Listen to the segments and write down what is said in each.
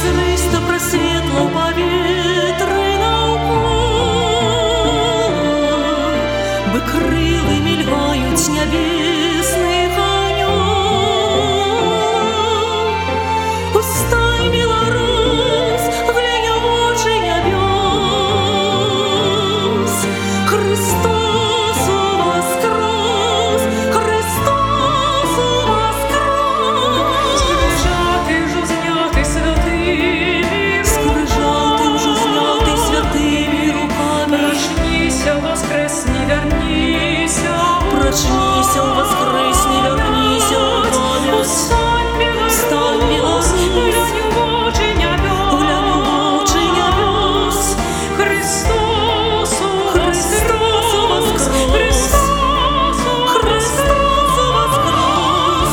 Пречисто, пресвітло повітря навколо, би крили мільгають небесних аньолов. Устай, Білорус, глянь в очі небес. Христос воскрес! Христос воскрес! Скрижати вже зняти святими руками. Прочнися, воскресни, вернися. Прочнися, воскресни, вернися. Устань, Білорус, глянь в очі небес. Христос воскрес! Христос воскрес!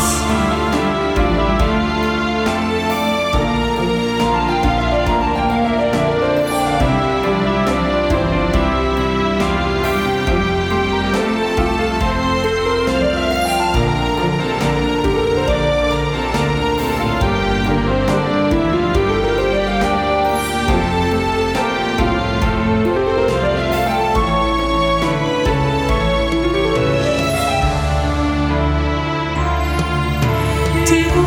Ти